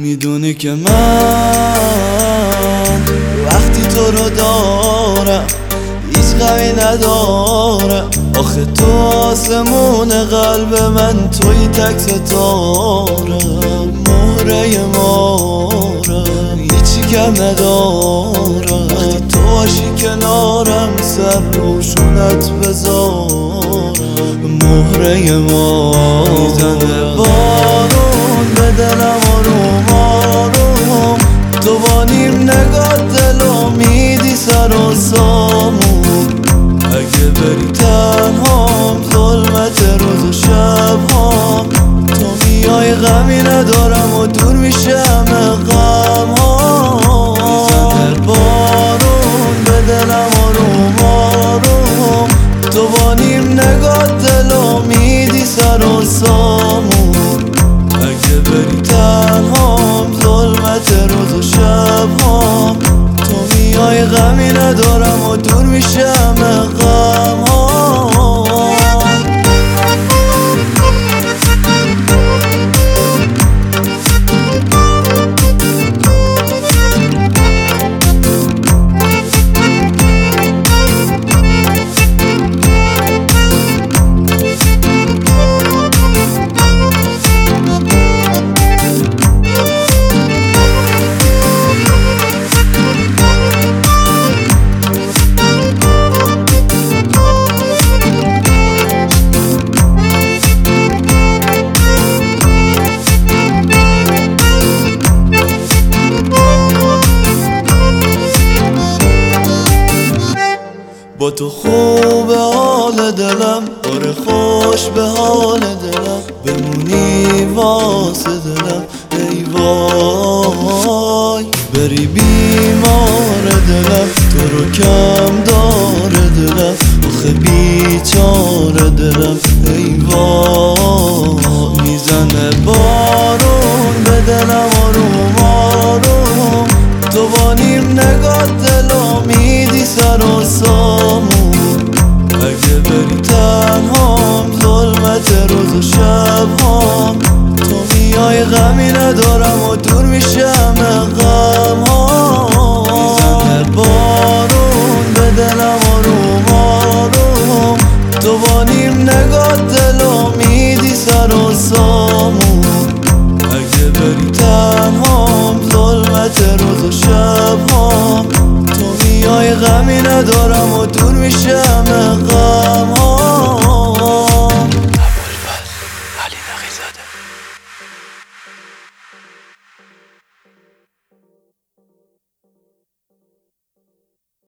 میدونی که من وقتی تو رو دارم هیچ غمی ندارم. آخه تو آسمون قلب من، توی تک ستارم، مهره مارم، هیچی کم ندارم. وقتی تو باشی کنارم سر روشونت بذارم، مهره مارم. میزنه بارون به دلم آروم آروم، تو با نیم نگاه دلو میدی سر و سامون. اگه بری تنهام ظلمت روز و شبهام، تو میای غمی ندارم و دور میشه همه غمهام. میزنه بارون به دلم آروم آروم، تو با نیم نگاه دلو میدی سر و سامون. اگه بری تنهام ظلمت روز و شبهام، تو میای غمی ندارم و دور میشه همه غمهام. با تو خوب حال دلم، آره خوش به حال دلم، بمونی واسه دلم ای وای. بری بیمار دلم، تو رو کم داره دلم، آخه بیچاره دلم ای وای. میزنه بارون به دلم آروم آروم، تو با نیم نگاه دلو میدی سر و سامون. اگه بری تنهام ظلمت روز و شبهام، تو میای غمی ندارم و دور میشه همه غمهام. میزنه بارون به دلم آروم آروم، تو با نیم نگاه دلو میدی سر و سامون. اگه بری تنهام ظلمت روز و شبهام، تو میای غمی ندارم و دور میشه همه غمهام. ابوالفضل علی نقی‌زاده.